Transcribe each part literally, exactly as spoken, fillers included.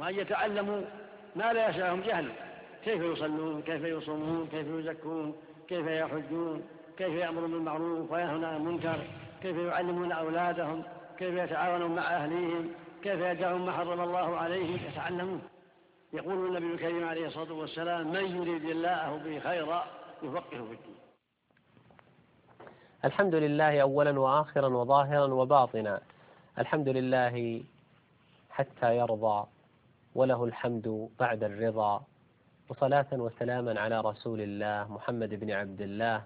وأن يتعلموا ما لا يشاءهم جهل، كيف يصلون، كيف يصومون، كيف يزكون، كيف يحجون، كيف يأمرون بالمعروف وينهون عن المنكر، كيف يعلمون أولادهم، كيف يتعاونون مع أهليهم، كيف يدعون ما حرم الله عليهم، يتعلمون. يقول النبي الكريم عليه الصلاة والسلام: من يريد الله به خيرا يفقهه في الدين. الحمد لله أولا وآخرا وظاهرا وباطنا، الحمد لله حتى يرضى، وله الحمد بعد الرضا، وصلاة وسلاما على رسول الله محمد بن عبد الله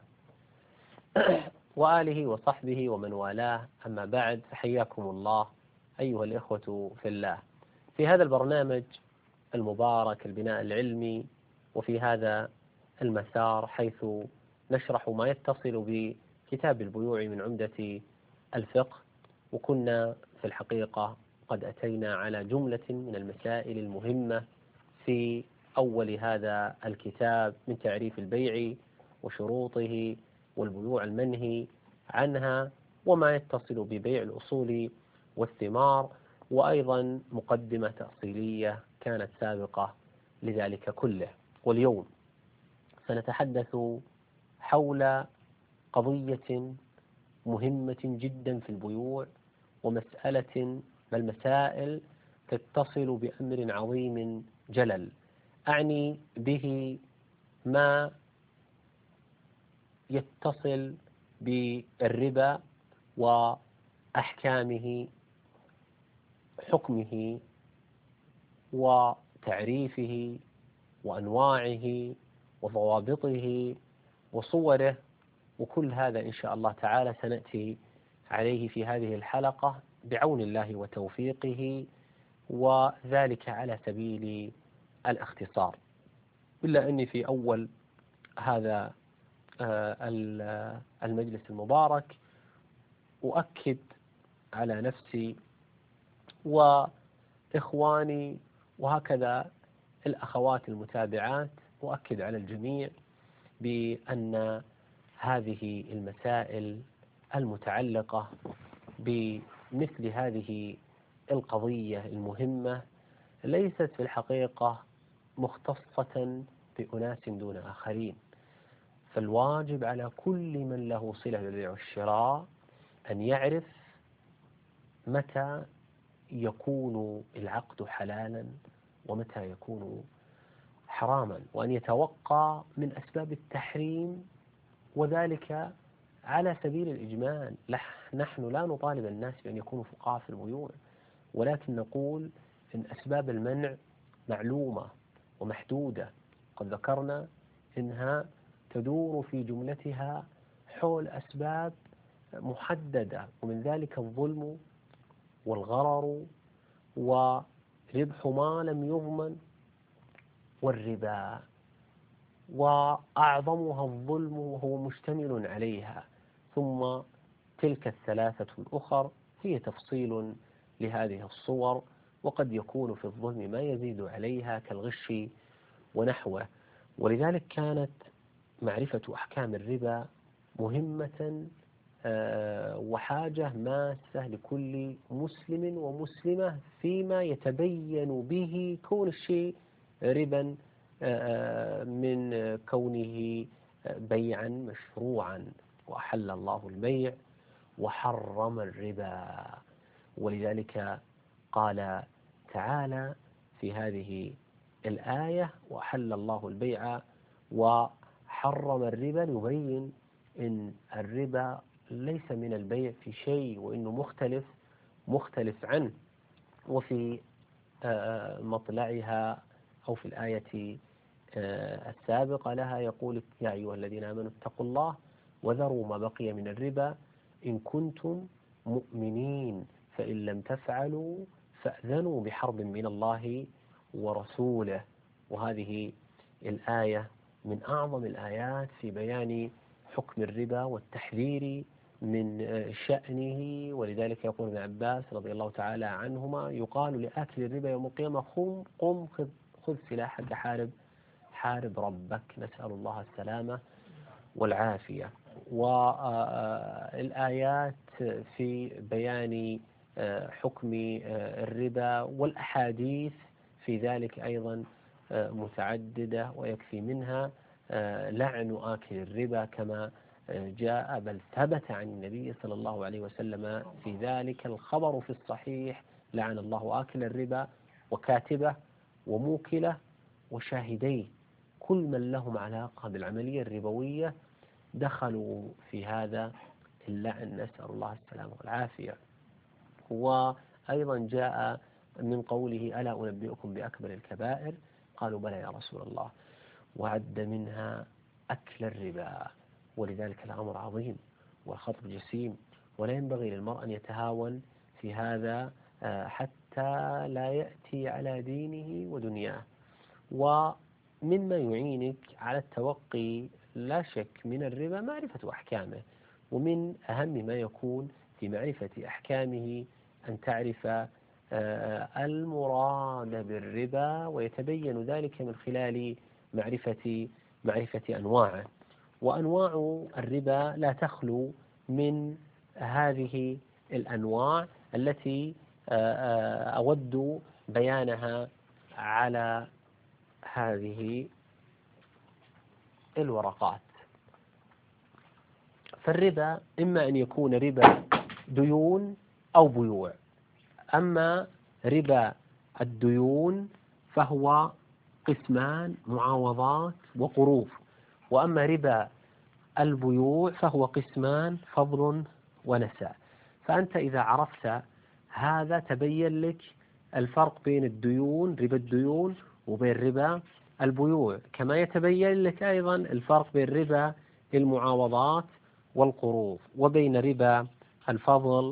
وآله وصحبه ومن والاه، أما بعد، فحياكم الله أيها الإخوة في الله في هذا البرنامج المبارك البناء العلمي، وفي هذا المسار حيث نشرح ما يتصل بكتاب البيوع من عمدة الفقه. وكنا في الحقيقة قد أتينا على جملة من المسائل المهمة في أول هذا الكتاب من تعريف البيع وشروطه والبيوع المنهي عنها وما يتصل ببيع الأصول والثمار، وأيضا مقدمة تأصيلية كانت سابقة لذلك كله. واليوم سنتحدث حول قضية مهمة جدا في البيوع، ومسألة من المسائل تتصل بأمر عظيم جلل، أعني به ما يتصل بالربا وأحكامه، حكمه وتعريفه وأنواعه وضوابطه وصوره، وكل هذا إن شاء الله تعالى سنأتي عليه في هذه الحلقة بعون الله وتوفيقه، وذلك على سبيل الاختصار. إلا أني في أول هذا المجلس المبارك أؤكد على نفسي وإخواني وهكذا الأخوات المتابعات، أؤكد على الجميع بأن هذه المسائل المتعلقة بمثل هذه القضية المهمة ليست في الحقيقة مختصة بأناس دون آخرين، فالواجب على كل من له صلة بالبيع والشراء أن يعرف متى يكون العقد حلالا ومتى يكون حراما، وأن يتوقع من أسباب التحريم، وذلك على سبيل الإجمال. نحن لا نطالب الناس بأن يكونوا فقهاء في البيوع، ولكن نقول إن أسباب المنع معلومة ومحدودة، قد ذكرنا إنها تدور في جملتها حول أسباب محددة، ومن ذلك الظلم والغرر وربح ما لم يضمن والربا، وأعظمها الظلم وهو مشتمل عليها، ثم تلك الثلاثة الأخر هي تفصيل لهذه الصور، وقد يكون في الظلم ما يزيد عليها كالغش ونحوه. ولذلك كانت معرفة أحكام الربا مهمة وحاجة ماسة لكل مسلم ومسلمة فيما يتبين به كون الشيء ربا من كونه بيعا مشروعا، وأحل الله البيع وحرم الربا. ولذلك قال تعالى في هذه الآية: وأحل الله البيع وحرم الربا، يبين إن الربا ليس من البيع في شيء، وإنه مختلف مختلف عنه. وفي مطلعها أو في الآية السابقة لها يقول: يا أيها الذين آمنوا اتقوا الله وذروا ما بقي من الربا إن كنتم مؤمنين فإن لم تفعلوا فأذنوا بحرب من الله ورسوله. وهذه الآية من أعظم الآيات في بيان حكم الربا والتحذير من شأنه. ولذلك يقول ابن عباس رضي الله تعالى عنهما: يقال لآكل الربا يوم القيامة قم قم خذ, خذ سلاحك حارب حارب ربك، نسأل الله السلامة والعافية. والآيات في بيان حكم الربا والأحاديث في ذلك أيضا متعددة، ويكفي منها لعن آكل الربا كما جاء بل ثبت عن النبي صلى الله عليه وسلم في ذلك الخبر في الصحيح: لعن الله آكل الربا وكاتبه وموكله وشاهديه، كل من لهم علاقة بالعملية الربوية دخلوا في هذا اللعن، نسأل الله السلامة والعافية. وأيضا جاء من قوله: ألا أنبئكم بأكبر الكبائر؟ قالوا: بلى يا رسول الله. وعد منها أكل الربا، ولذلك الأمر عظيم والخطر جسيم، ولا ينبغي للمرء أن يتهاون في هذا حتى لا يأتي على دينه ودنياه. ومما يعينك على التوقي لا شك من الربا معرفة أحكامه، ومن أهم ما يكون في معرفة أحكامه أن تعرف المراد بالربا، ويتبين ذلك من خلال معرفة معرفة أنواعه. وأنواع الربا لا تخلو من هذه الأنواع التي أود بيانها على هذه الورقات. فالربا إما أن يكون ربا ديون أو بيوع. أما ربا الديون فهو قسمان: معاوضات وقروض. وأما ربا البيوع فهو قسمان: فضل ونساء. فأنت إذا عرفت هذا تبين لك الفرق بين الديون، ربا الديون، وبين ربا البيوع، كما يتبين لك أيضا الفرق بين ربا المعاوضات والقروض، وبين ربا الفضل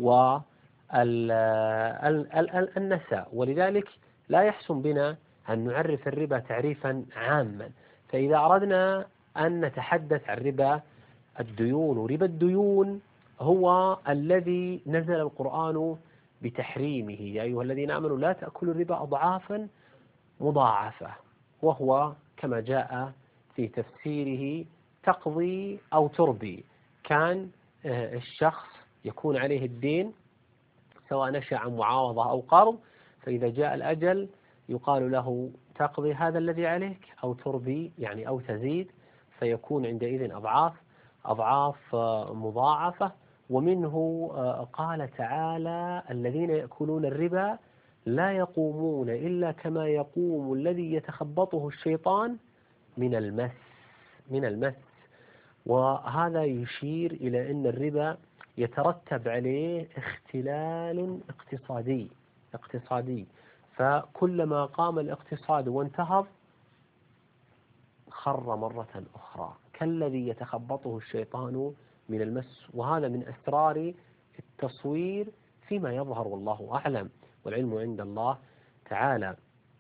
والنساء. ولذلك لا يحسن بنا أن نعرف الربا تعريفا عاما. فإذا أردنا أن نتحدث عن ربا الديون، وربا الديون هو الذي نزل القرآن بتحريمه: يا أيها الذين آمنوا لا تأكلوا الربا أضعافا مضاعفة، وهو كما جاء في تفسيره تقضي أو تربي. كان الشخص يكون عليه الدين سواء نشأ عن معاوضة أو قرض، فإذا جاء الأجل يقال له: تقضي هذا الذي عليك أو تربي، يعني أو تزيد، فيكون عندئذ أضعاف أضعاف مضاعفة. ومنه قال تعالى: الذين يأكلون الربا لا يقومون إلا كما يقوم الذي يتخبطه الشيطان من المس من المس وهذا يشير إلى أن الربا يترتب عليه اختلال اقتصادي اقتصادي فكلما قام الاقتصاد وانتهض خر مرة أخرى، كالذي يتخبطه الشيطان من المس. وهذا من أسرار التصوير فيما يظهر، والله أعلم، والعلم عند الله تعالى.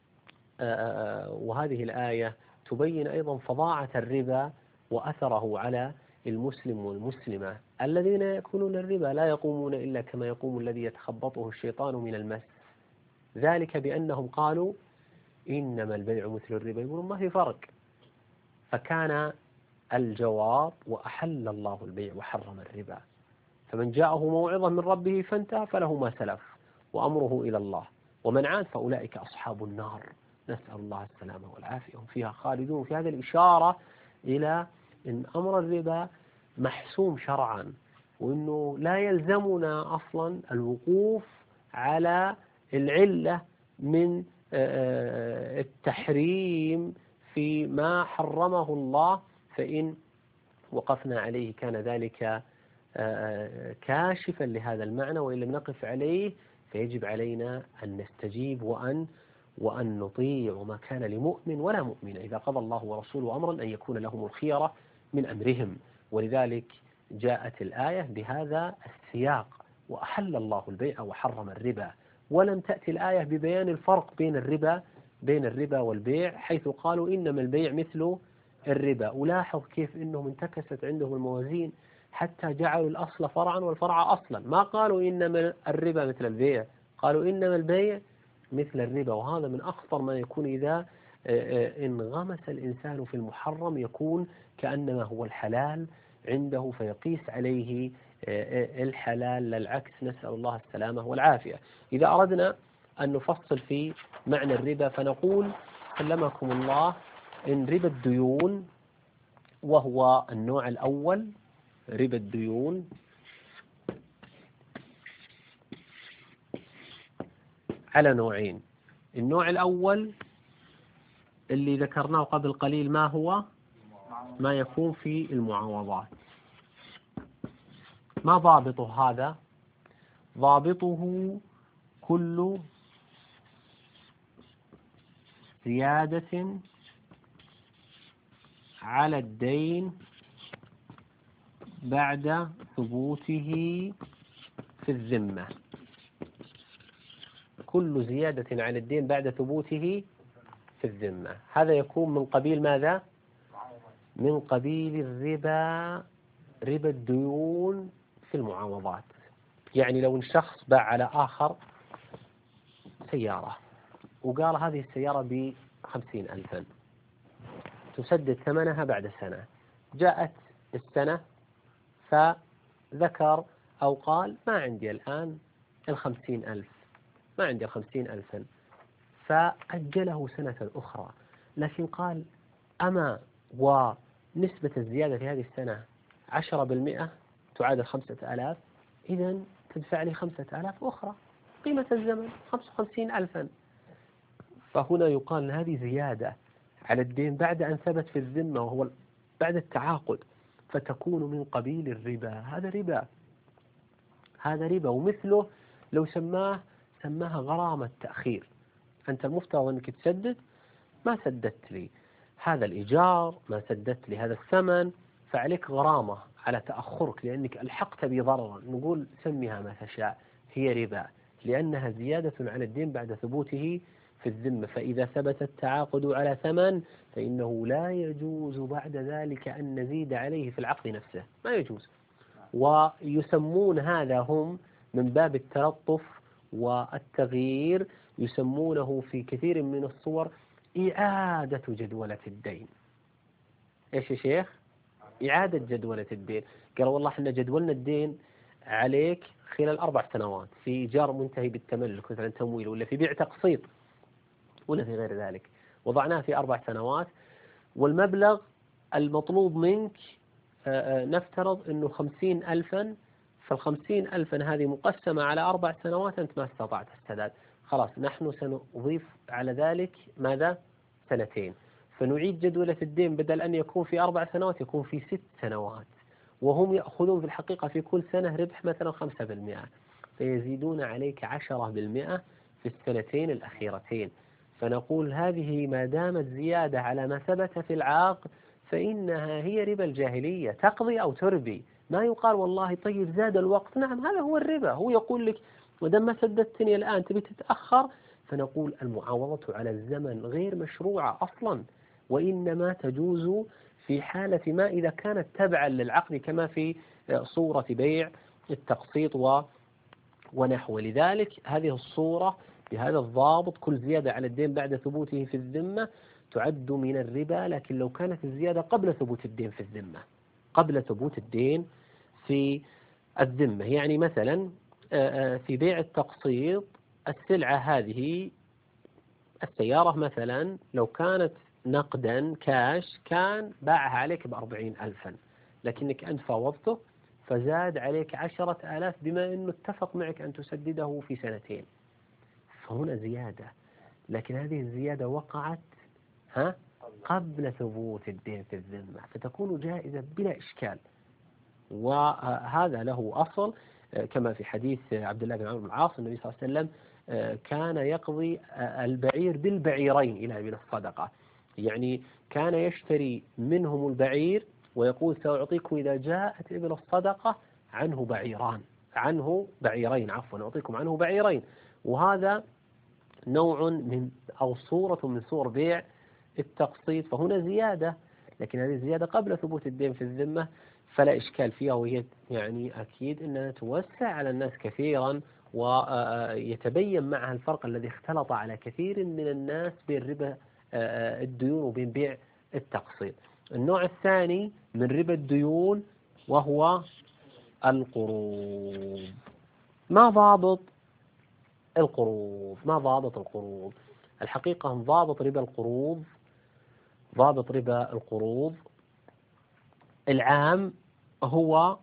وهذه الآية تبين أيضا فظاعة الربا وأثره على المسلم والمسلمة. الذين يأكلون الربا لا يقومون إلا كما يقوم الذي يتخبطه الشيطان من المس، ذلك بأنهم قالوا إنما البيع مثل الربا، يقولون ما في فرق. فكان الجواب: وأحل الله البيع وحرم الربا، فمن جاءه موعظة من ربه فانتهى فله ما سلف وأمره إلى الله، ومن عاد فأولئك أصحاب النار، نسأل الله السلامة والعافية، هم فيها خالدون. في هذه الإشارة إلى أن أمر الربا محسوم شرعا، وأنه لا يلزمنا أصلا الوقوف على العلة من التحريم في ما حرمه الله، فإن وقفنا عليه كان ذلك كاشفا لهذا المعنى، وإن لم نقف عليه فيجب علينا أن نستجيب وأن وأن نطيع، وما كان لمؤمن ولا مؤمن إذا قضى الله ورسوله أمرا أن يكون لهم الخيرة من أمرهم. ولذلك جاءت الآية بهذا السياق: وأحل الله البيع وحرم الربا. ولم تأتي الآية ببيان الفرق بين الربا بين الربا والبيع، حيث قالوا إنما البيع مثل الربا. ولاحظ كيف إنهم انتكست عندهم الموازين حتى جعلوا الأصل فرعا والفرع أصلا. ما قالوا إنما الربا مثل البيع، قالوا إنما البيع مثل الربا. وهذا من أخطر ما يكون إذا انغمس الإنسان في المحرم، يكون كأنما هو الحلال عنده فيقيس عليه الحلال، لا العكس، نسأل الله السلامة والعافية. إذا أردنا أن نفصل في معنى الربا، فنقول سلمكم الله إن ربا الديون، وهو النوع الأول، ربا الديون على نوعين. النوع الأول اللي ذكرناه قبل قليل، ما هو؟ ما يكون في المعاوضات. ما ضابط هذا؟ ضابطه كل زيادة على الدين بعد ثبوته في الذمة. كل زيادة على الدين بعد ثبوته في الذمة، هذا يكون من قبيل ماذا؟ من قبيل الربا، ربا الديون في المعاوضات. يعني لو ان شخص باع على آخر سيارة وقال هذه السيارة بخمسين ألفا، تسدد ثمنها بعد سنة. جاءت السنة فذكر أو قال ما عندي الآن الخمسين ألف، ما عندي الخمسين ألفا، فأجله سنة أخرى، لكن قال أما ونسبة الزيادة في هذه السنة عشرة بالمئة تعادل خمسة آلاف، إذن تدفع لي خمسة آلاف أخرى، قيمة الزمن خمسة وخمسين ألفا. فهنا يقال هذه زيادة على الدين بعد أن ثبت في الذمة، وهو بعد التعاقد، فتكون من قبيل الربا. هذا ربا، هذا ربا. ومثله لو سماه سماها غرامة تأخير. أنت المفترض أنك تسدد، ما سددت لي هذا الإيجار، ما سددت لي هذا الثمن، فعليك غرامة على تأخرك لأنك ألحقت بي ضررا. نقول سميها ما تشاء، هي ربا، لأنها زيادة على الدين بعد ثبوته في الذمة. فإذا ثبت التعاقد على ثمن فإنه لا يجوز بعد ذلك أن نزيد عليه في العقد نفسه، ما يجوز. ويسمون هذا هم من باب التلطف والتغيير، يسمونه في كثير من الصور إعادة جدولة الدين. إيش يا شيخ؟ إعادة جدولة الدين. قال والله إحنا جدولنا الدين عليك خلال أربع سنوات في إيجار منتهي بالتملك مثلا تمويل، ولا في بيع تقسيط، ولا في غير ذلك، وضعناه في أربع سنوات، والمبلغ المطلوب منك نفترض أنه خمسين ألفا، فالخمسين ألفا هذه مقسمة على أربع سنوات، أنت ما استطعت السداد، خلاص نحن سنضيف على ذلك ماذا؟ سنتين، فنعيد جدولة الدين بدل أن يكون في أربع سنوات يكون في ست سنوات، وهم يأخذون في الحقيقة في كل سنة ربح مثلا خمسة بالمئة، فيزيدون عليك عشرة بالمئة في السنتين الأخيرتين. فنقول هذه ما دامت زيادة على ما ثبت في العقد فإنها هي ربا الجاهلية، تقضي أو تربي. ما يقال والله طيب زاد الوقت، نعم هذا هو الربا. هو يقول لك ودام ما سددتني الآن تبي تتأخر، فنقول المعاوضة على الزمن غير مشروعة أصلا، وإنما تجوز في حالة ما إذا كانت تبعا للعقد، كما في صورة بيع التقسيط و ونحو. لذلك هذه الصورة بهذا الضابط، كل زيادة على الدين بعد ثبوته في الذمة تعد من الربا، لكن لو كانت الزيادة قبل ثبوت الدين في الذمة، قبل ثبوت الدين في الذمة. يعني مثلا في بيع التقسيط السلعة هذه، السيارة مثلا لو كانت نقدا كاش كان باعها عليك بأربعين ألفا، لكنك أنت فاوضته فزاد عليك عشرة آلاف بما أنه اتفق معك أن تسدده في سنتين، فهنا زيادة، لكن هذه الزيادة وقعت ها قبل ثبوت الدين في الذمة، فتكون جائزة بلا إشكال. وهذا له أصل كما في حديث عبد الله بن عمرو بن العاص، النبي صلى الله عليه وسلم كان يقضي البعير بالبعيرين إلى إبل الصدقة، يعني كان يشتري منهم البعير ويقول سأعطيكم إذا جاءت إبل الصدقة عنه بعيران، عنه بعيرين عفوا أعطيكم عنه بعيرين. وهذا نوع من أو صورة من صور بيع التقسيط، فهنا زيادة، لكن هذه الزيادة قبل ثبوت الدين في الذمة فلا إشكال فيها، وهي يعني أكيد أنها توسع على الناس كثيرا، ويتبين معها الفرق الذي اختلط على كثير من الناس بين ربا الديون وبين بيع التقسيط. النوع الثاني من ربا الديون وهو القروض. ما ضابط القروض. ما ضابط القروض؟ الحقيقة ضابط ربا القروض ضابط ربا القروض العام هو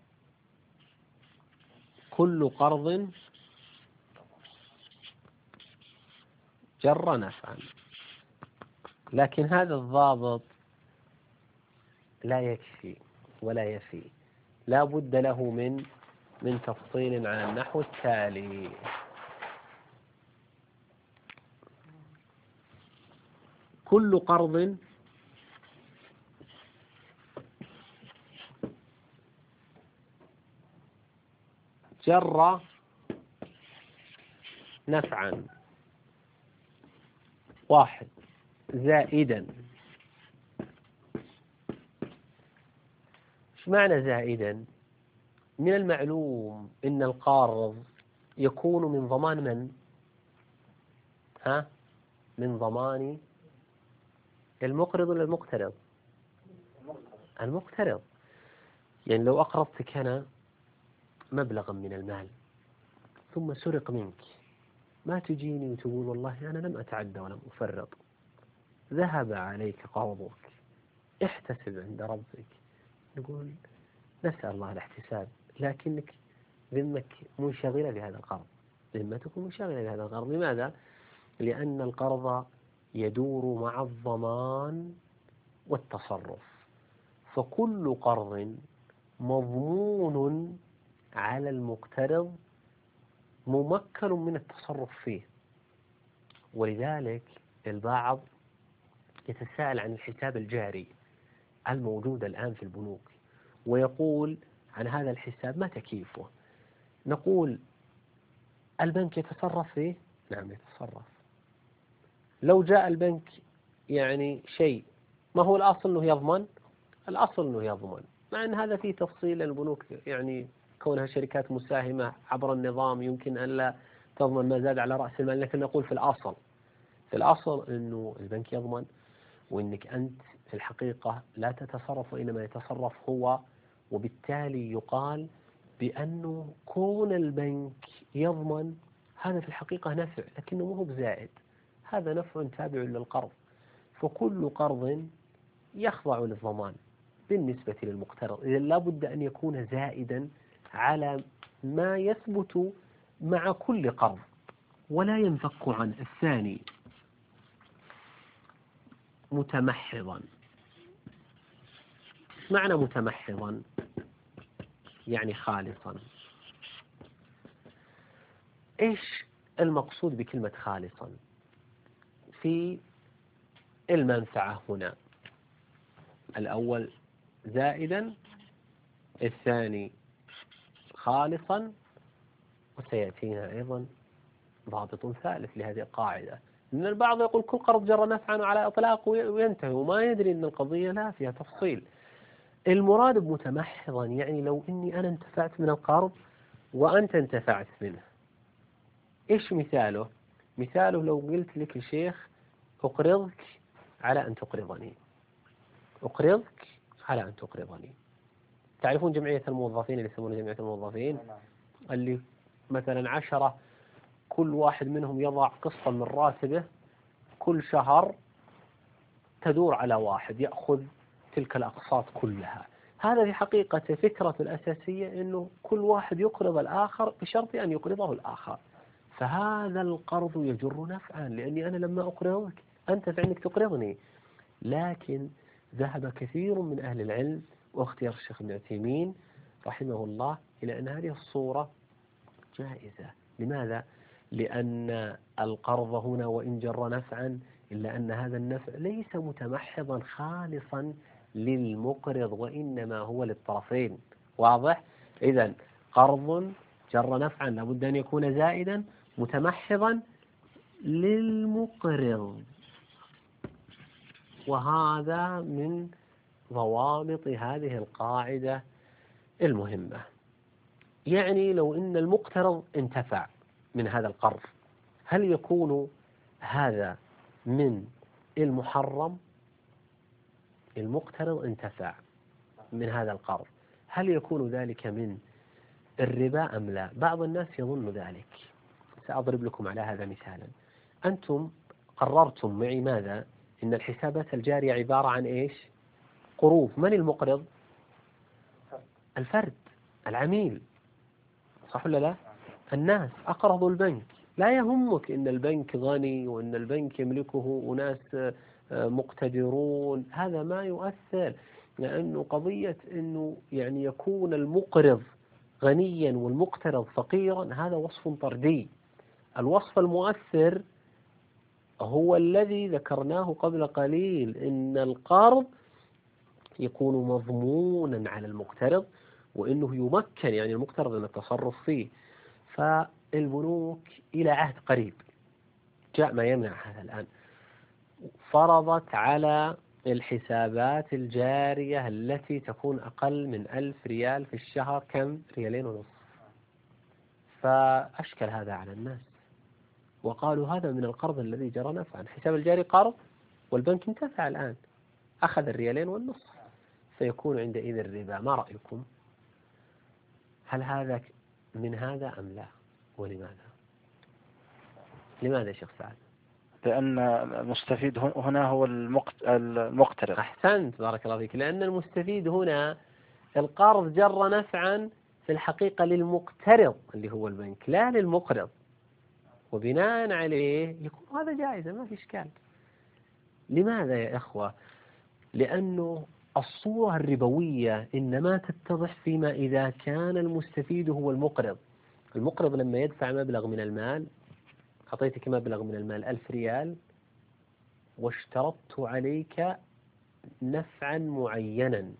كل قرض جر نفعا، لكن هذا الضابط لا يكفي ولا يفي، لا بد له من من تفصيل على النحو التالي. كل قرض جر نفعا واحد زائدا. ايش معنى زائدا؟ من المعلوم ان القارض يكون من ضمان من؟ ها؟ من ضمان المقرض ولا المقترض؟ المقترض. يعني لو أقرضتك أنا مبلغا من المال ثم سرق منك، ما تجيني وتقول والله أنا لم أتعدى ولم أفرط، ذهب عليك قرضك، احتسب عند ربك. نقول نسأل الله الاحتساب، لكنك ذمك منشغلة بهذا القرض، ذمتك منشغلة بهذا القرض. لماذا؟ لأن القرض يدور مع الضمان والتصرف، فكل قرض مضمون على المقترض ممكن من التصرف فيه. ولذلك البعض يتساءل عن الحساب الجاري الموجود الآن في البنوك ويقول عن هذا الحساب ما تكييفه؟ نقول البنك يتصرف فيه؟ نعم يتصرف. لو جاء البنك يعني شيء، ما هو الأصل أنه يضمن؟ الأصل أنه يضمن، مع أن هذا فيه تفصيل. البنوك يعني كونها شركات مساهمة عبر النظام يمكن أن لا تضمن ما زاد على رأس المال، لكن نقول في الأصل في الأصل أنه البنك يضمن، وأنك أنت في الحقيقة لا تتصرف وإنما يتصرف هو. وبالتالي يقال بأنه كون البنك يضمن هذا في الحقيقة نفع، لكنه مو بزائد، هذا نفع تابع للقرض. فكل قرض يخضع للضمان بالنسبة للمقترض، إذا لا بد أن يكون زائدا على ما يثبت مع كل قرض ولا ينفك عن الثاني. متمحضا. معنى متمحضا يعني خالصا. إيش المقصود بكلمة خالصا؟ في المنفعة هنا الأول زائدا، الثاني خالصا، وسيأتينا أيضا ضابط ثالث لهذه القاعدة. إن البعض يقول كل قرض جر نفعا على إطلاق وينتهي، وما يدري أن القضية لا فيها تفصيل. المراد بمتمحضا يعني لو إني أنا انتفعت من القرض وأنت انتفعت منه. إيش مثاله؟ مثاله لو قلت لك يا شيخ أقرضك على أن تقرضني، أقرضك على أن تقرضني. تعرفون جمعية الموظفين اللي يسمونها جمعية الموظفين، اللي مثلا عشرة كل واحد منهم يضع قسطا من راتبه كل شهر تدور على واحد يأخذ تلك الأقساط كلها. هذا في حقيقة فكرة الأساسية أنه كل واحد يقرض الآخر بشرط أن يقرضه الآخر، فهذا القرض يجر نفعا، لأني أنا لما أقرضك أنت فإنك تقرضني. لكن ذهب كثير من أهل العلم واختيار الشيخ ابن عثيمين رحمه الله إلى أن هذه الصورة جائزة. لماذا؟ لأن القرض هنا وإن جر نفعا إلا أن هذا النفع ليس متمحضا خالصا للمقرض، وإنما هو للطرفين. واضح؟ إذن قرض جر نفعا لابد أن يكون زائدا متمحضا للمقرض، وهذا من ضوابط هذه القاعدة المهمة. يعني لو إن المقترض انتفع من هذا القرض، هل يكون هذا من المحرم؟ المقترض انتفع من هذا القرض، هل يكون ذلك من الربا أم لا؟ بعض الناس يظن ذلك، سأضرب لكم على هذا مثالا. أنتم قررتم معي ماذا؟ إن الحسابات الجارية عبارة عن إيش؟ قروض. من المقرض؟ الفرد، العميل، صح ولا لا؟ الناس أقرضوا البنك. لا يهمك إن البنك غني وإن البنك يملكه أناس مقتدرون، هذا ما يؤثر، لأنه قضية أنه يعني يكون المقرض غنيا والمقترض فقيرا هذا وصف طردي. الوصف المؤثر هو الذي ذكرناه قبل قليل، إن القرض يكون مضمونا على المقترض وإنه يمكن يعني المقترض من التصرف فيه. فالبنوك إلى عهد قريب جاء ما يمنع هذا الآن، فرضت على الحسابات الجارية التي تكون أقل من ألف ريال في الشهر كم؟ ريالين ونصف. فأشكل هذا على الناس وقالوا هذا من القرض الذي جرى نفعا. الحساب الجاري قرض والبنك انتفع الآن، أخذ الريالين والنصف، فيكون عندئذ الربا. ما رأيكم؟ هل هذا من هذا أم لا؟ ولماذا؟ لماذا يا شيخ سعد؟ لأن المستفيد هنا هو المقترض. أحسنت، بارك الله فيك. لأن المستفيد هنا القرض جر نفعا في الحقيقة للمقترض اللي هو البنك لا للمقرض، وبناء عليه يكون هذا جائزة، ما في إشكال. لماذا يا إخوة؟ لأنه الصورة الربوية إنما تتضح فيما إذا كان المستفيد هو المقرض. المقرض لما يدفع مبلغ من المال، أعطيتك مبلغ من المال ألف ريال واشترطت عليك نفعا معينا،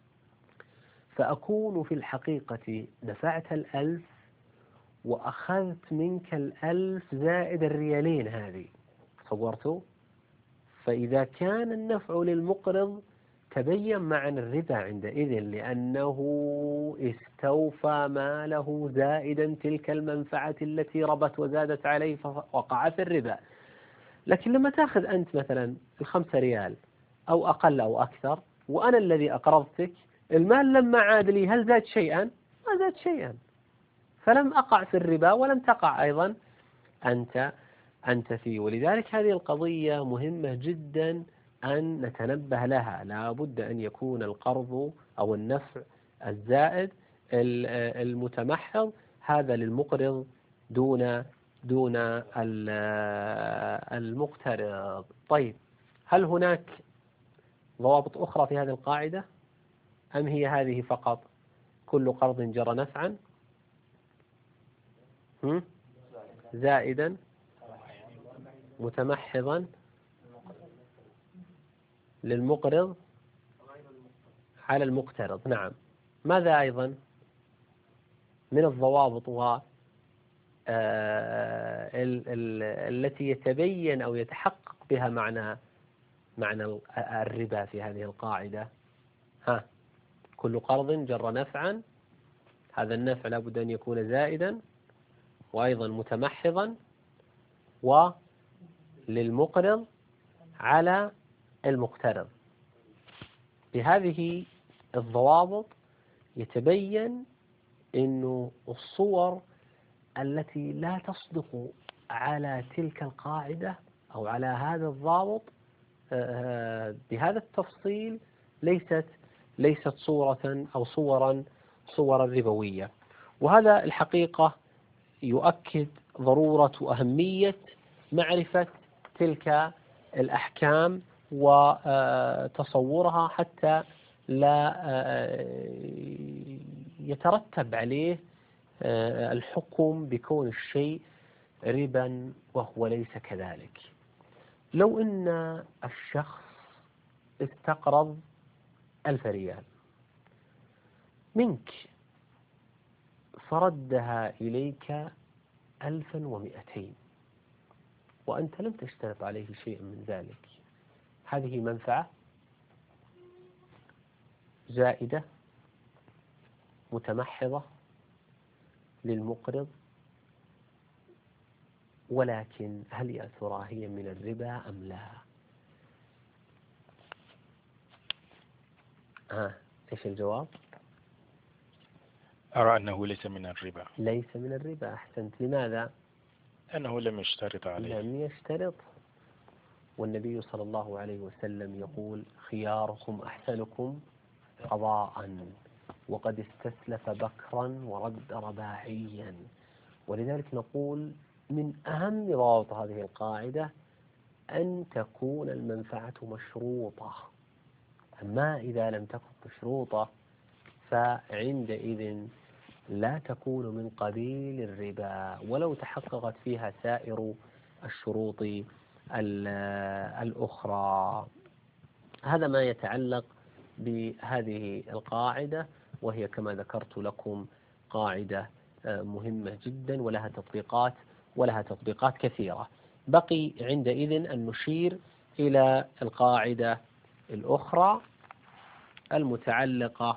فأكون في الحقيقة دفعت الألف وأخذت منك الألف زائد الريالين هذه، صورته؟ فإذا كان النفع للمقرض تبين معنا الربا عندئذ، لأنه استوفى ماله زائدا تلك المنفعة التي ربت وزادت عليه فوقع في الربا. لكن لما تأخذ أنت مثلا الخمسة ريال أو أقل أو أكثر وأنا الذي أقرضتك، المال لما عاد لي هل زاد شيئا؟ ما زاد شيئا، فلم أقع في الربا ولم تقع أيضا أنت أنت فيه. ولذلك هذه القضية مهمة جدا أن نتنبه لها. لا بد أن يكون القرض أو النفع الزائد المتمحض هذا للمقرض دون دون المقترض. طيب، هل هناك ضوابط أخرى في هذه القاعدة أم هي هذه فقط؟ كل قرض جرى نفعا زائدا متمحضا للمقرض على المقترض. نعم. ماذا أيضا من الضوابط و التي يتبين أو يتحقق بها معنى معنى الربا في هذه القاعدة؟ ها، كل قرض جر نفعا، هذا النفع لابد أن يكون زائدا وأيضا متمحضا وللمقرض على المقترض. بهذه الضوابط يتبين أنه الصور التي لا تصدق على تلك القاعدة أو على هذا الضابط بهذا التفصيل ليست ليست صورة أو صورا صورا ربوية. وهذا الحقيقة يؤكد ضرورة وأهمية معرفة تلك الأحكام وتصورها حتى لا يترتب عليه الحكم بكون الشيء ربا وهو ليس كذلك. لو أن الشخص استقرض ألف ريال منك فردها إليك ألفا ومئتين وأنت لم تشترط عليه شيء من ذلك، هذه منفعة زائدة متمحضة للمقرض، ولكن هل يا ترى هي من الربا أم لا؟ آه. إيش الجواب؟ أرى أنه ليس من الربا. ليس من الربا. أحسنت. لماذا؟ أنه لم يشترط عليه. لم يشترط. والنبي صلى الله عليه وسلم يقول خياركم أحسنكم قضاء، وقد استسلف بكرا ورد رباعيا. ولذلك نقول من أهم ضوابط هذه القاعدة أن تكون المنفعة مشروطة. أما إذا لم تكن مشروطة فعندئذ لا تكون من قبيل الربا ولو تحققت فيها سائر الشروط الأخرى. هذا ما يتعلق بهذه القاعدة، وهي كما ذكرت لكم قاعدة مهمة جدا ولها تطبيقات ولها تطبيقات كثيرة. بقي عندئذ أن نشير إلى القاعدة الأخرى المتعلقة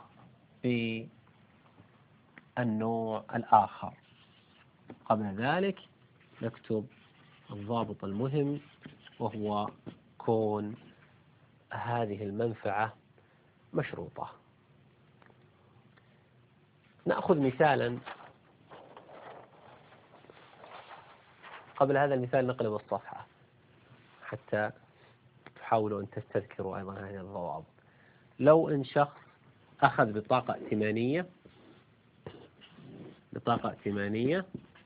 بالنوع الآخر. قبل ذلك نكتب الضابط المهم، وهو كون هذه المنفعة مشروطة. نأخذ مثالا. قبل هذا المثال نقلب الصفحة حتى تحاولوا أن تستذكروا أيضا هذه الضوابط. لو إن شخص أخذ بطاقة ائتمانية بطاقة ائتمانية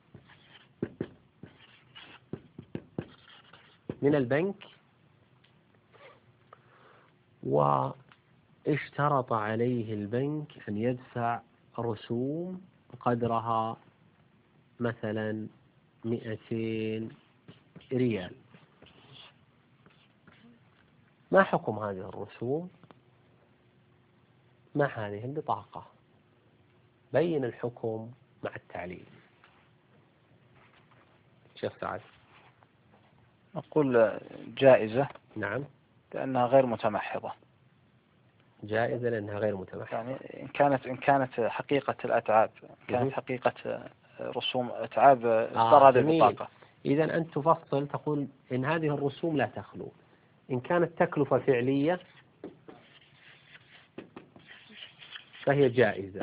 من البنك واشترط عليه البنك أن يدفع رسوم قدرها مثلا مئتين ريال، ما حكم هذه الرسوم مع هذه البطاقة؟ بين الحكم مع التعليل. شيخ سعد. نقول جائزة. نعم. لأنها غير متمحضة. جائزة لأنها غير متمحضة. يعني إن كانت إن كانت حقيقة الأتعاب كانت حقيقة رسوم أتعاب إصدار هذه البطاقة. إذا أنت تفصل تقول إن هذه الرسوم لا تخلو. إن كانت تكلفة فعلية فهي جائزة.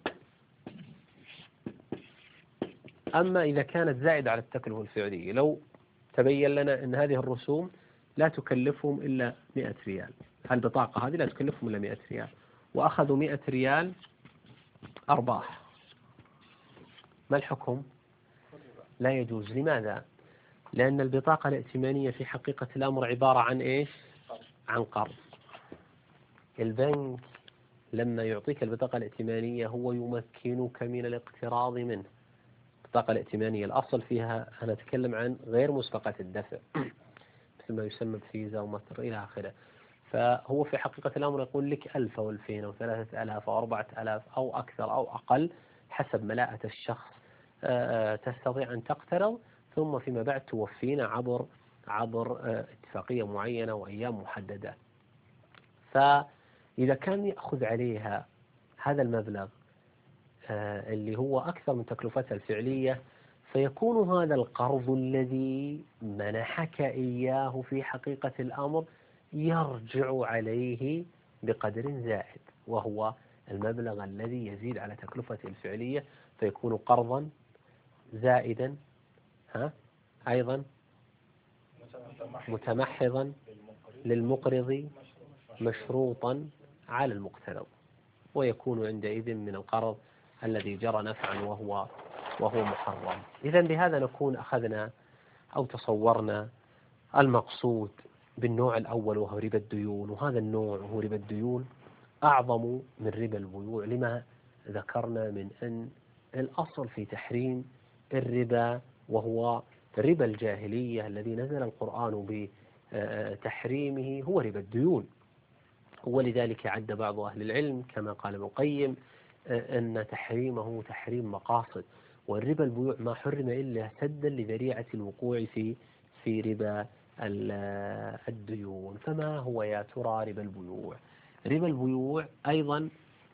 أما إذا كانت زائدة على التكلفة الفعلية، لو تبين لنا أن هذه الرسوم لا تكلفهم إلا مئة ريال، البطاقة هذه لا تكلفهم إلا مئة ريال، وأخذوا مئة ريال أرباح، ما الحكم؟ لا يجوز. لماذا؟ لأن البطاقة الائتمانية في حقيقة الأمر عبارة عن إيش؟ عن قرض. البنك لما يعطيك البطاقة الائتمانية هو يمكنك من الاقتراض منه. البطاقة الائتمانية الأصل فيها أنا أتكلم عن غير مسبقة الدفع مثل ما يسمى بفيزا ومصر إلى آخره. فهو في حقيقة الأمر يقول لك ألف أو ألفين أو ثلاثة ألاف أو أربعة ألاف أو أكثر أو أقل حسب ملاءة الشخص تستطيع أن تقترض، ثم فيما بعد توفينا عبر عبر اتفاقية معينة وأيام محددة. فإذا كان يأخذ عليها هذا المبلغ اللي هو أكثر من تكلفتها الفعلية، فيكون هذا القرض الذي منحك إياه في حقيقة الأمر يرجع عليه بقدر زائد، وهو المبلغ الذي يزيد على تكلفته الفعلية، فيكون قرضا زائدا ها أيضا متمحضا للمقرض مشروطا على المقترض، ويكون عندئذ من القرض الذي جرى نفعا وهو وهو محرم. إذا بهذا نكون أخذنا أو تصورنا المقصود بالنوع الأول وهو ربا الديون، وهذا النوع هو ربا الديون أعظم من ربا البيوع، لما ذكرنا من أن الأصل في تحريم الربا وهو ربا الجاهلية الذي نزل القرآن بتحريمه هو ربا الديون. ولذلك عد بعض أهل العلم كما قال ابن القيم أن تحريمه تحريم مقاصد، والربا البيوع ما حرم إلا سدا لذريعة الوقوع في في ربا الديون. فما هو يا ترى ربا البيوع؟ ربا البيوع أيضا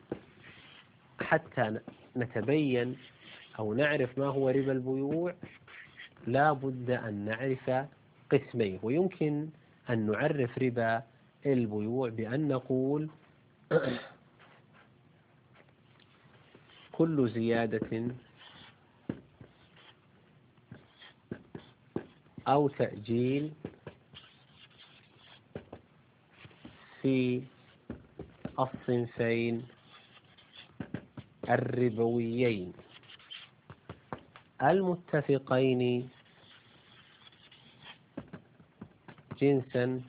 حتى نتبين أو نعرف ما هو ربا البيوع لا بد أن نعرف قسميه، ويمكن أن نعرف ربا البيوع بأن نقول كل زيادة أو تأجيل في الصنفين الربويين المتفقين جنسا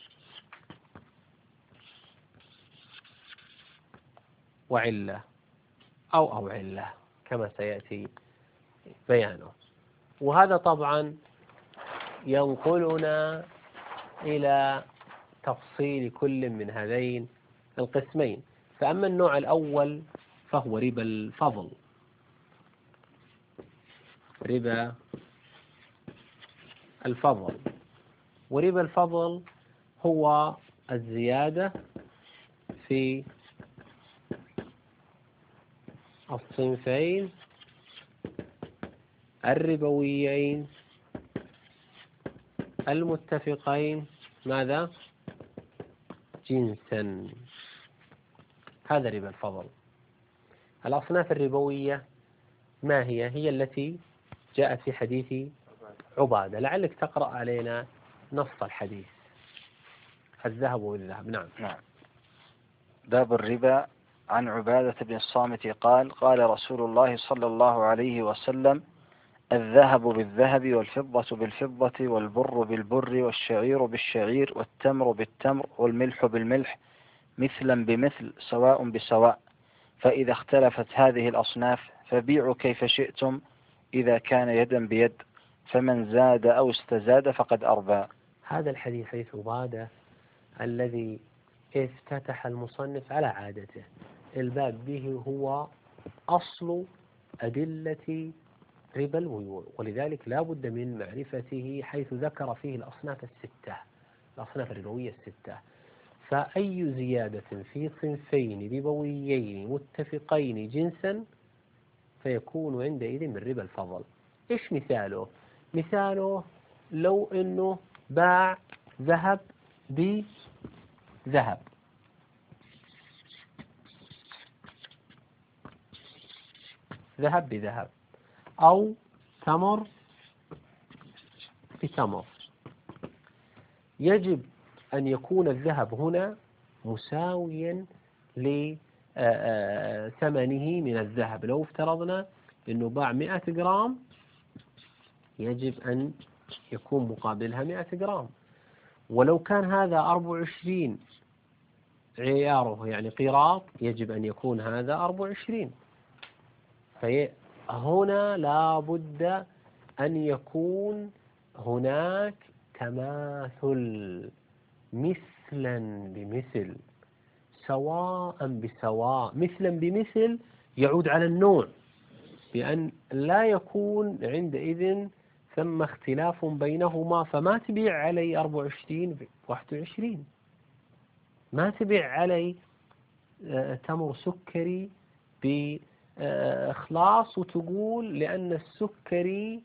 وعلة أو أو علة كما سيأتي بيانه. وهذا طبعا ينقلنا إلى تفصيل كل من هذين القسمين. فأما النوع الأول فهو ربا الفضل. ربا الفضل وربا الفضل هو الزيادة في الصنفين الربويين المتفقين ماذا؟ جنسا. هذا ربا الفضل. الأصناف الربوية ما هي؟ هي التي جاءت في حديث عبادة. لعلك تقرأ علينا نص الحديث. الذهب والذهب. نعم. نعم. باب الربا. عن عبادة بن الصامت قال قال رسول الله صلى الله عليه وسلم: الذهب بالذهب والفضة بالفضة والبر بالبر والشعير بالشعير والتمر بالتمر والملح بالملح مثلا بمثل سواء بسواء، فإذا اختلفت هذه الأصناف فبيعوا كيف شئتم إذا كان يدا بيد، فمن زاد أو استزاد فقد أربى. هذا الحديث حديث عبادة الذي افتتح المصنف على عادته. الباب به هو أصل أدلة ربا البيوع، ولذلك لا بد من معرفته حيث ذكر فيه الأصناف الستة، الأصناف الربوية الستة. فأي زيادة في صنفين ربويين متفقين جنسا فيكون عندئذ من ربا الفضل. إيش مثاله؟ مثاله لو أنه باع ذهب بذهب، ذهب بذهب، أو تمر بتمر. يجب أن يكون الذهب هنا مساويا لثمنه من الذهب. لو افترضنا أنه باع مئة جرام يجب أن يكون مقابلها مئة جرام. ولو كان هذا أربعة وعشرين عياره يعني قيراط يجب أن يكون هذا أربعة وعشرين. فهنا لا بد أن يكون هناك تماثل، مثلا بمثل، سواء بسواء. مثلا بمثل يعود على النوع، بأن لا يكون عندئذ ثم اختلاف بينهما، فما تبيع علي أربعة وعشرين واحد وعشرين، ما تبيع علي تمر سكري بإخلاص وتقول لأن السكري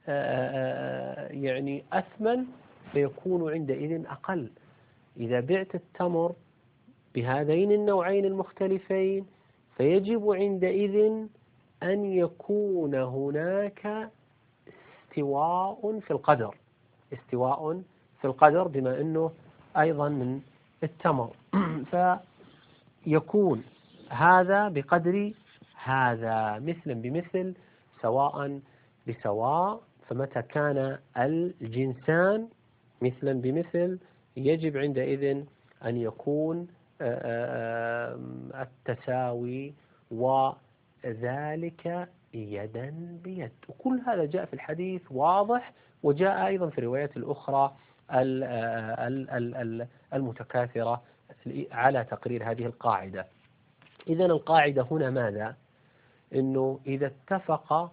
يعني أثمن فيكون عندئذ أقل. إذا بعت التمر بهذين النوعين المختلفين فيجب عندئذ أن يكون هناك استواء في القدر، استواء في القدر بما أنه أيضا من التمر، فيكون هذا بقدر هذا، مثلا بمثل، سواء بسواء. فمتى كان الجنسان مثلا بمثل يجب عندئذ أن يكون التساوي وذلك يدا بيد. وكل هذا جاء في الحديث واضح، وجاء أيضا في الروايات الأخرى المتكاثرة على تقرير هذه القاعدة. إذن القاعدة هنا ماذا؟ إنه إذا اتفق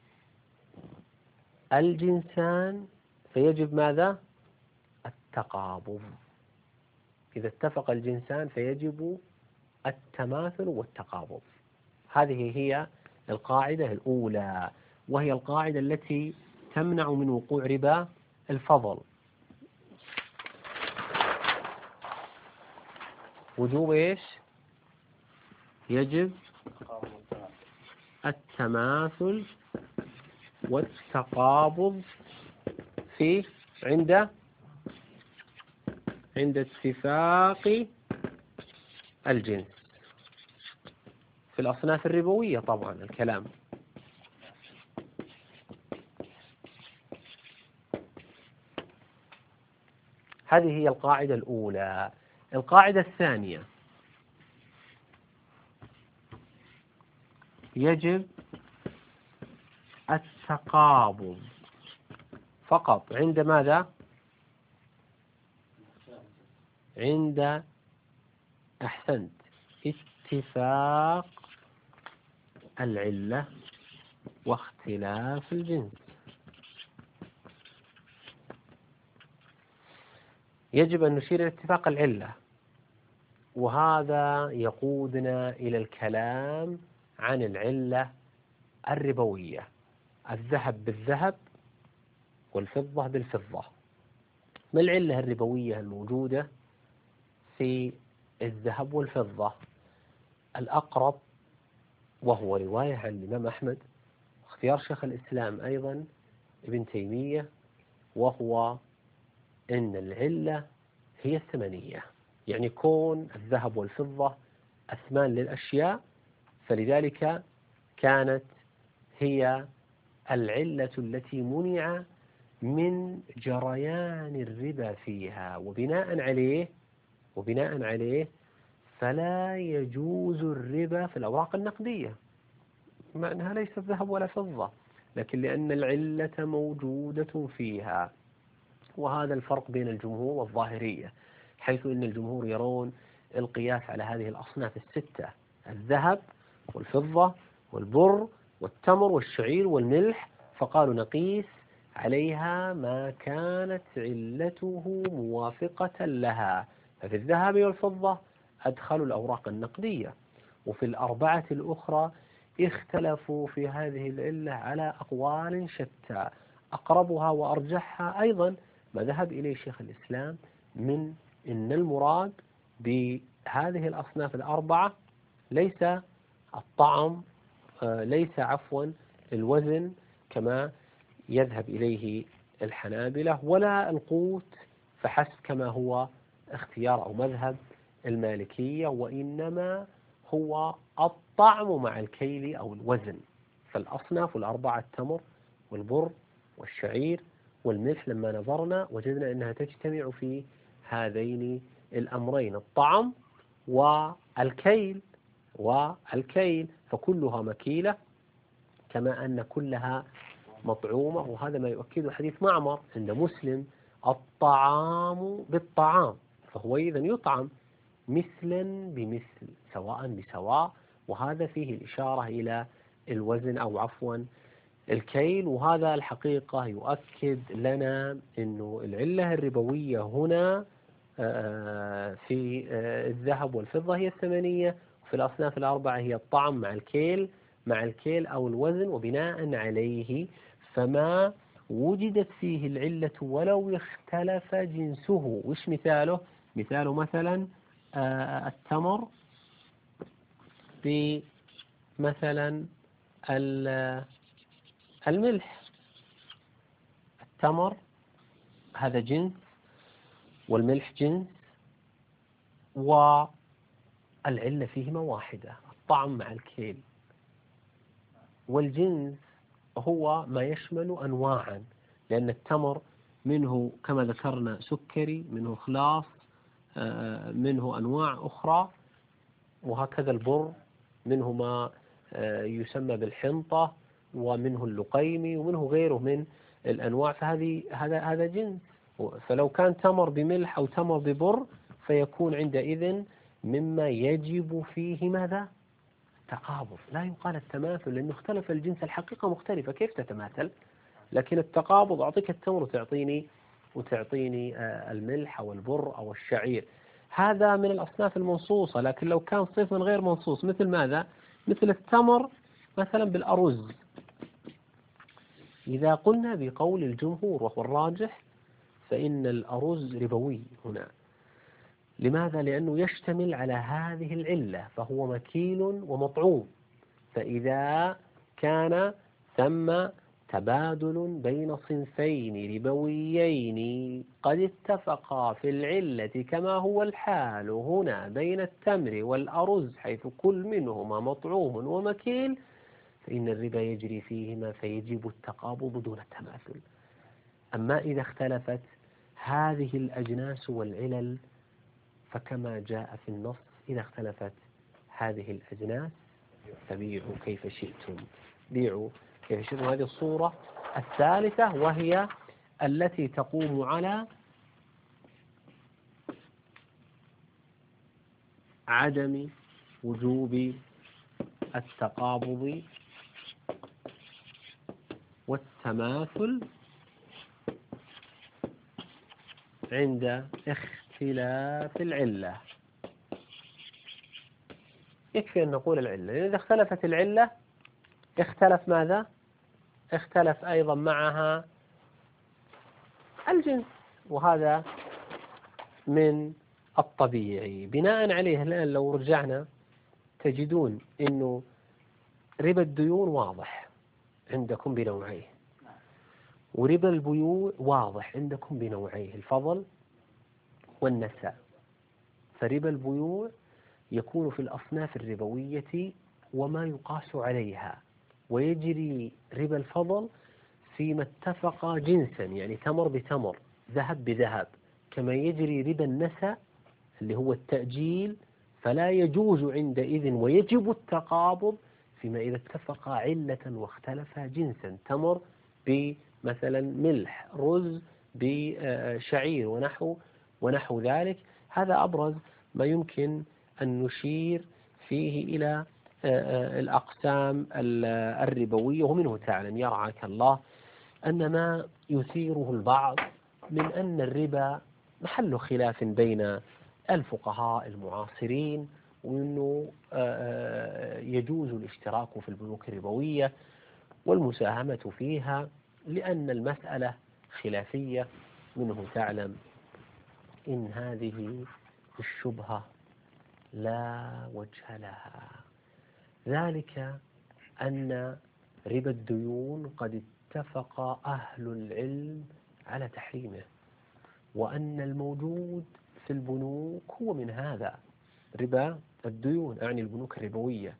الجنسان فيجب ماذا؟ التقابض. إذا اتفق الجنسان فيجب التماثل والتقابض. هذه هي القاعدة الأولى، وهي القاعدة التي تمنع من وقوع ربا الفضل. وجوب إيش؟ يجب التماثل والتقابض في عند عند اتفاق الجنس في الأصناف الربوية طبعا الكلام. هذه هي القاعدة الأولى. القاعدة الثانية: يجب التقابض فقط عند ماذا؟ عند أحسنت اتفاق العلة واختلاف الجنس. يجب أن نشير إلى اتفاق العلة، وهذا يقودنا إلى الكلام عن العلة الربوية: الذهب بالذهب والفضة بالفضة. ما العلة الربوية الموجودة في الذهب والفضة؟ الأقرب، وهو رواية عن الإمام أحمد اختيار شيخ الإسلام أيضا ابن تيمية، وهو أن العلة هي الثمنية، يعني كون الذهب والفضة أثمان للأشياء، فلذلك كانت هي العلة التي منع من جريان الربا فيها، وبناء عليه وبناء عليه فلا يجوز الربا في الأوراق النقدية، مع أنها ليست ذهب ولا فضة، لكن لأن العلة موجودة فيها. وهذا الفرق بين الجمهور والظاهرية، حيث أن الجمهور يرون القياس على هذه الأصناف الستة: الذهب والفضة والبر والتمر والشعير والملح، فقالوا نقيس عليها ما كانت علته موافقة لها. ففي الذهب والفضة أدخلوا الأوراق النقدية، وفي الأربعة الأخرى اختلفوا في هذه العلة على أقوال شتى، أقربها وأرجحها أيضا ما ذهب إليه شيخ الإسلام من إن المراد بهذه الأصناف الأربعة ليس الطعم، ليس عفوا الوزن كما يذهب إليه الحنابلة، ولا القوت فحسب كما هو اختيار أو مذهب المالكية، وإنما هو الطعم مع الكيل أو الوزن. فالأصناف الأربعة: التمر والبر والشعير والملح، لما نظرنا وجدنا أنها تجتمع في هذين الأمرين: الطعم والكيل والكيل فكلها مكيلة كما أن كلها مطعومة. وهذا ما يؤكد حديث معمر عند مسلم: الطعام بالطعام، فهو إذا يطعم مثلا بمثل سواء بسواء، وهذا فيه الإشارة إلى الوزن أو عفوا الكيل. وهذا الحقيقة يؤكد لنا أنه العلة الربوية هنا في الذهب والفضة هي الثمنية، وفي الأصناف الأربعة هي الطعم مع الكيل مع الكيل أو الوزن، وبناء عليه فما وجدت فيه العلة ولو اختلف جنسه. وش مثاله؟ مثاله مثلا التمر بمثلا الملح. التمر هذا جنس والملح جنس، والعلة فيهما واحدة: الطعم مع الكيل. والجنس هو ما يشمل أنواعا، لأن التمر منه كما ذكرنا سكري، منه خلاص، منه أنواع أخرى، وهكذا البر منه ما يسمى بالحنطة، ومنه اللقيمي، ومنه غيره من الأنواع. فهذه هذا هذا جنس. فلو كان تمر بملح أو تمر ببر فيكون عندئذ مما يجب فيه ماذا؟ تقابض. لا يقال التماثل، لأنه اختلف الجنس، الحقيقة مختلفة، كيف تتماثل؟ لكن التقابض أعطيك التمر وتعطيني وتعطيني الملح أو البر أو الشعير، هذا من الأصناف المنصوصة. لكن لو كان صنف من غير منصوص، مثل ماذا؟ مثل التمر مثلا بالأرز، إذا قلنا بقول الجمهور وهو الراجح فإن الأرز ربوي هنا. لماذا؟ لأنه يشتمل على هذه العلة، فهو مكيل ومطعوم. فإذا كان ثم تبادل بين صنفين ربويين قد اتفقا في العلة كما هو الحال هنا بين التمر والأرز حيث كل منهما مطعوم ومكيل، فإن الربا يجري فيهما فيجب التقابض دون التماثل. أما إذا اختلفت هذه الأجناس والعلل فكما جاء في النص: إذا اختلفت هذه الأجناس فبيعوا كيف شئتم، بيعوا كيف شئتم. هذه الصورة الثالثة وهي التي تقوم على عدم وجوب التقابض والتماثل عند اختلاف العلة. يكفي أن نقول العلة، لأن إذا اختلفت العلة اختلف ماذا؟ اختلف أيضا معها الجنس، وهذا من الطبيعي. بناء عليه الآن لو رجعنا تجدون أنه ربا الديون واضح عندكم بنوعيه، وربا البيوع واضح عندكم بنوعيه: الفضل والنساء. فربا البيوع يكون في الأصناف الربوية وما يقاس عليها، ويجري ربا الفضل فيما اتفق جنسا، يعني تمر بتمر، ذهب بذهب، كما يجري ربا النساء اللي هو التأجيل، فلا يجوز عندئذ ويجب التقابض فيما إذا اتفق علة واختلف جنسا، تمر بمثلا ملح، رز بشعير ونحو ونحو ذلك. هذا أبرز ما يمكن أن نشير فيه إلى الأقسام الربوية. ومنه تعلم يرعاك الله أن ما يثيره البعض من أن الربا محل خلاف بين الفقهاء المعاصرين، وأنه يجوز الاشتراك في البنوك الربوية والمساهمة فيها لأن المسألة خلافية. منه تعلم إن هذه الشبهة لا وجه لها، ذلك أن ربا الديون قد اتفق أهل العلم على تحريمه، وأن الموجود في البنوك هو من هذا ربا الديون، أعني البنوك الربوية.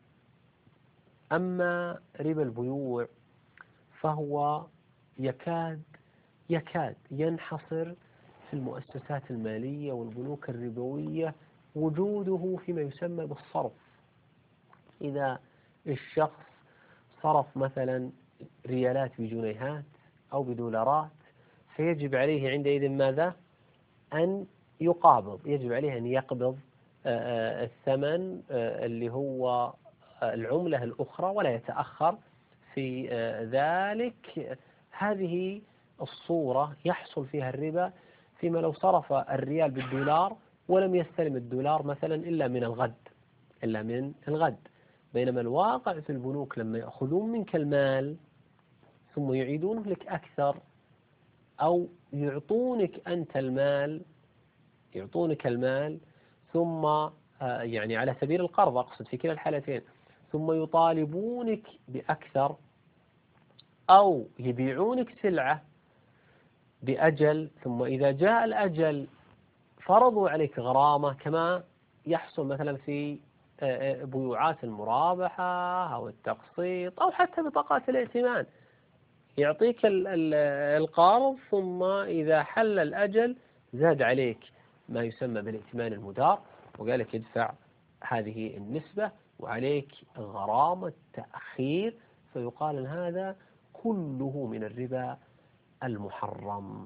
أما ربا البيوع فهو يكاد يكاد ينحصر في المؤسسات المالية والبنوك الربوية، وجوده فيما يسمى بالصرف. إذا الشخص صرف مثلا ريالات بجنيهات أو بدولارات فيجب عليه عندئذ ماذا؟ أن يقابض، يجب عليه أن يقبض الثمن اللي هو العملة الأخرى ولا يتأخر في ذلك. هذه الصورة يحصل فيها الربا فيما لو صرف الريال بالدولار ولم يستلم الدولار مثلا إلا من الغد إلا من الغد بينما الواقع في البنوك لما يأخذون منك المال ثم يعيدونه لك أكثر، أو يعطونك أنت المال يعطونك المال ثم يعني على سبيل القرض أقصد في كلا الحالتين، ثم يطالبونك بأكثر، أو يبيعونك سلعة بأجل ثم إذا جاء الأجل فرضوا عليك غرامة، كما يحصل مثلا في بيوعات المرابحة أو التقسيط أو حتى بطاقات الائتمان. يعطيك القرض ثم إذا حل الأجل زاد عليك ما يسمى بالائتمان المدار، وقال لك ادفع هذه النسبة وعليك غرامة تأخير، فيقال أن هذا كله من الربا المحرم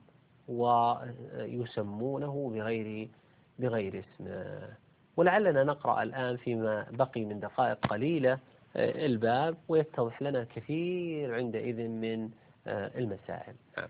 ويسمونه بغير بغير اسمه. ولعلنا نقرأ الآن فيما بقي من دقائق قليلة الباب ويتضح لنا كثير عندئذ من المسائل. نعم.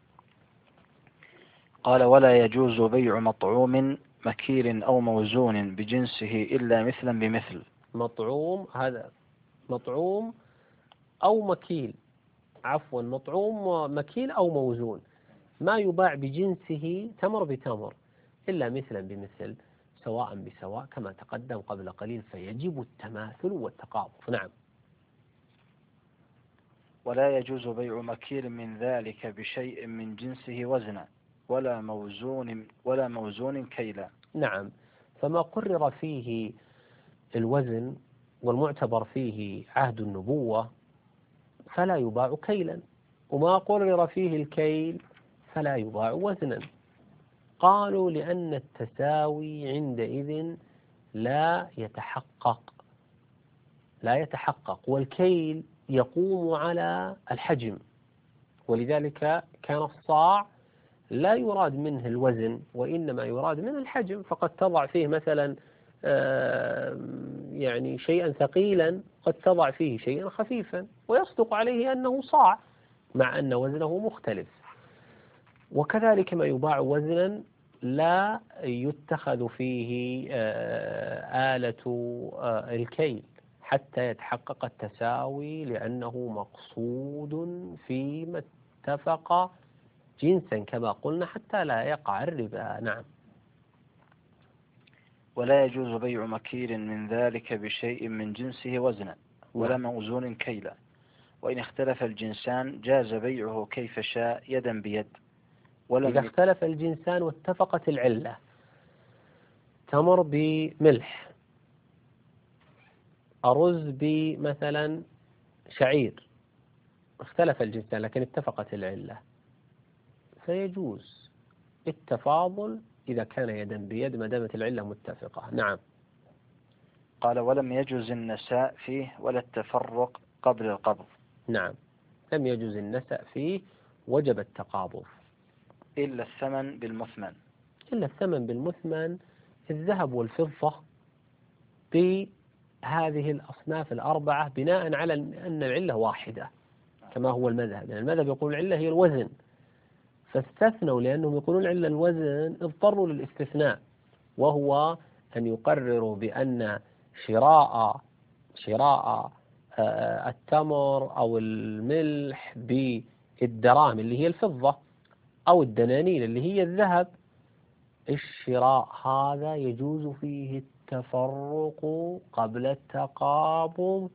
قال: ولا يجوز بيع مطعوم مكيل أو موزون بجنسه إلا مثلا بمثل. مطعوم، هذا مطعوم أو مكيل، عفوا مطعوم مكيل أو موزون، ما يباع بجنسه تمر بتمر إلا مثلا بمثل سواء بسواء كما تقدم قبل قليل، فيجب التماثل والتقابض. نعم. ولا يجوز بيع مكيل من ذلك بشيء من جنسه وزنا ولا موزون ولا موزون كيلا. نعم، فما قرر فيه الوزن والمعتبر فيه عهد النبوة فلا يباع كيلا، وما قرر فيه الكيل فلا يباع وزنا. قالوا لأن التساوي عندئذ لا يتحقق لا يتحقق والكيل يقوم على الحجم، ولذلك كان الصاع لا يراد منه الوزن وإنما يراد منه الحجم، فقد تضع فيه مثلا يعني شيئا ثقيلا، قد تضع فيه شيئا خفيفا، ويصدق عليه أنه صاع مع أن وزنه مختلف. وكذلك ما يباع وزنا لا يتخذ فيه آلة الكيل حتى يتحقق التساوي، لأنه مقصود فيما اتفق جنسا كما قلنا حتى لا يقع الربا. نعم. ولا يجوز بيع مكيل من ذلك بشيء من جنسه وزنا ولا موزون كيلا، وإن اختلف الجنسان جاز بيعه كيف شاء يدا بيد. إذا اختلف الجنسان واتفقت العلة، تمر بملح، أرز بمثلا شعير، اختلف الجنسان لكن اتفقت العلة، فيجوز التفاضل إذا كان يدا بيد ما دامت العلة متفقة. نعم. قال ولم يجوز النساء فيه ولا التفرق قبل القبض. نعم، لم يجوز النساء فيه، وجب التقابض. إلا الثمن بالمثمن. إلا الثمن بالمثمن، الذهب والفضة بهذه الأصناف الأربعة بناء على أن العلة واحدة كما هو المذهب، يعني المذهب يقول العلة هي الوزن، فاستثنوا لأنهم يقولون العلة الوزن، اضطروا للاستثناء، وهو أن يقرروا بأن شراء شراء التمر أو الملح بالدراهم اللي هي الفضة أو الدنانير اللي هي الذهب، الشراء هذا يجوز فيه التفرق قبل التقابض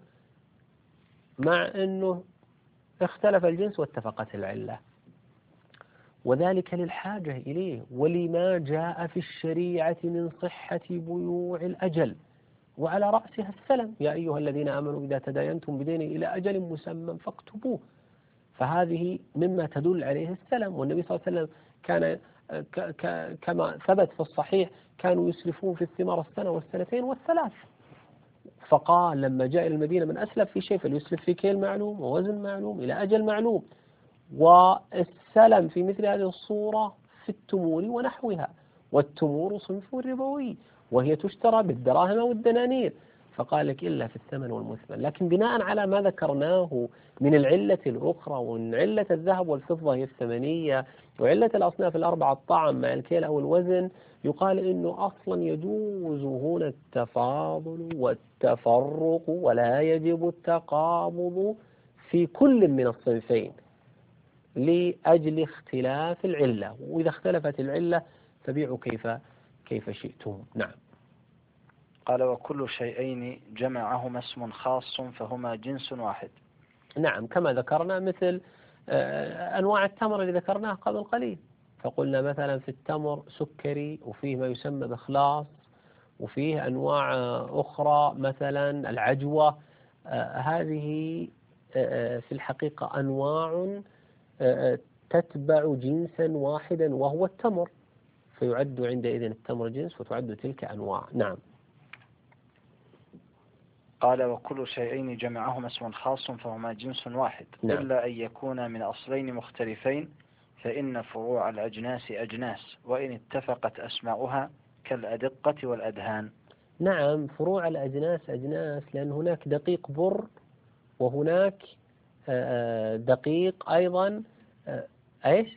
مع أنه اختلف الجنس واتفقت العلة، وذلك للحاجة إليه ولما جاء في الشريعة من صحة بيوع الأجل، وعلى رأسها السلم: يا أيها الذين آمنوا إذا تداينتم بدين إلى أجل مسمى فاكتبوه. فهذه مما تدل عليه السلم، والنبي صلى الله عليه وسلم كان كما ثبت في الصحيح كانوا يسلفون في الثمار السنة والسنتين والثلاث، فقال لما جاء إلى المدينة من أسلف في شيء فليسلف في كيل معلوم ووزن معلوم إلى أجل معلوم. والسلم في مثل هذه الصورة في التمور ونحوها، والتمور صنف ربوي وهي تشترى بالدراهم أو الدنانير، فقال لك إلا في الثمن والمثمن. لكن بناء على ما ذكرناه من العلة الأخرى، ومن علة الذهب والفضة هي الثمنية، وعلة الأصناف الأربعة الطعم مع الكيل أو الوزن، يقال إنه أصلا يجوز هنا التفاضل والتفرق ولا يجب التقابض في كل من الصنفين لأجل اختلاف العلة، وإذا اختلفت العلة فبيعوا كيف كيف شئتم. نعم. قال وكل شيئين جمعهما اسم خاص فهما جنس واحد. نعم، كما ذكرنا مثل أنواع التمر اللي ذكرناها قبل قليل، فقلنا مثلا في التمر سكري وفيه ما يسمى بخلاص، وفيه أنواع أخرى مثلا العجوة. هذه في الحقيقة أنواع تتبع جنسا واحدا وهو التمر، فيعد عندئذ التمر جنس وتعد تلك أنواع. نعم. قال وكل شيئين جمعهما اسم خاص فهما جنس واحد. نعم. إلا أن يكون من أصلين مختلفين فإن فروع الأجناس أجناس وإن اتفقت أسماؤها كالأدقة والأدهان. نعم، فروع الأجناس أجناس لأن هناك دقيق بر وهناك دقيق أيضا إيش؟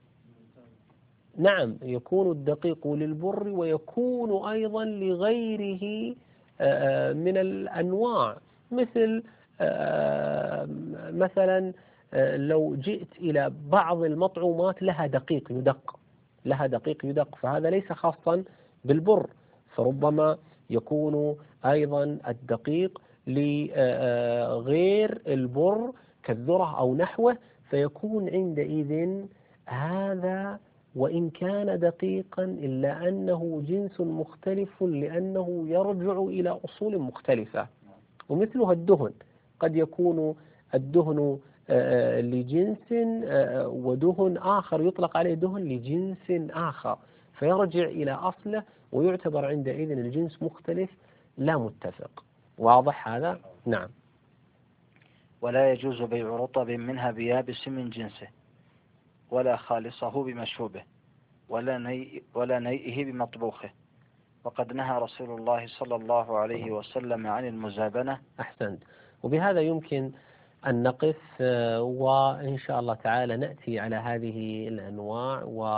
نعم، يكون الدقيق للبر ويكون أيضا لغيره من الأنواع، مثل مثلا لو جئت إلى بعض المطعومات لها دقيق يدق لها دقيق يدق فهذا ليس خاصا بالبر، فربما يكون أيضا الدقيق لغير البر كالذرة أو نحوه، فيكون عندئذ هذا وإن كان دقيقا إلا أنه جنس مختلف، لأنه يرجع إلى أصول مختلفة. ومثلها الدهن، قد يكون الدهن لجنس ودهن آخر يطلق عليه دهن لجنس آخر، فيرجع إلى أصله ويعتبر عندئذ الجنس مختلف لا متفق. واضح هذا؟ نعم. ولا يجوز بيع رطب منها بيابس من جنسه، ولا خالصه بمشوبه، ولا ني ولا نيئه بمطبوخه، وقد نهى رسول الله صلى الله عليه وسلم عن المزابنة. أحسنت. وبهذا يمكن أن نقف، وإن شاء الله تعالى نأتي على هذه الأنواع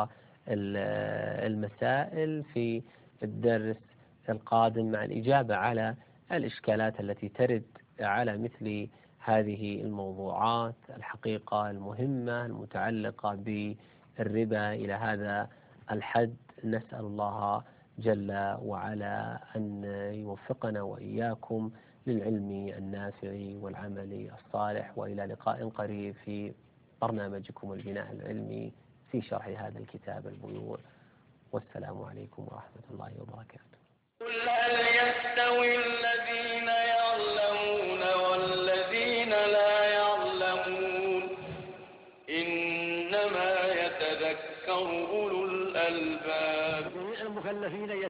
والمسائل في الدرس القادم مع الإجابة على الإشكالات التي ترد على مثل هذه الموضوعات الحقيقة المهمة المتعلقة بالربا إلى هذا الحد. نسأل الله جل وعلا أن يوفقنا وإياكم للعلم النافع والعمل الصالح، وإلى لقاء قريب في برنامجكم البناء العلمي في شرح هذا الكتاب البيوع، والسلام عليكم ورحمة الله وبركاته. قل هل يستوي الذين يعلمون والذين لا يعلمون؟ إنما يتذكر أولو الألباب. المكلفين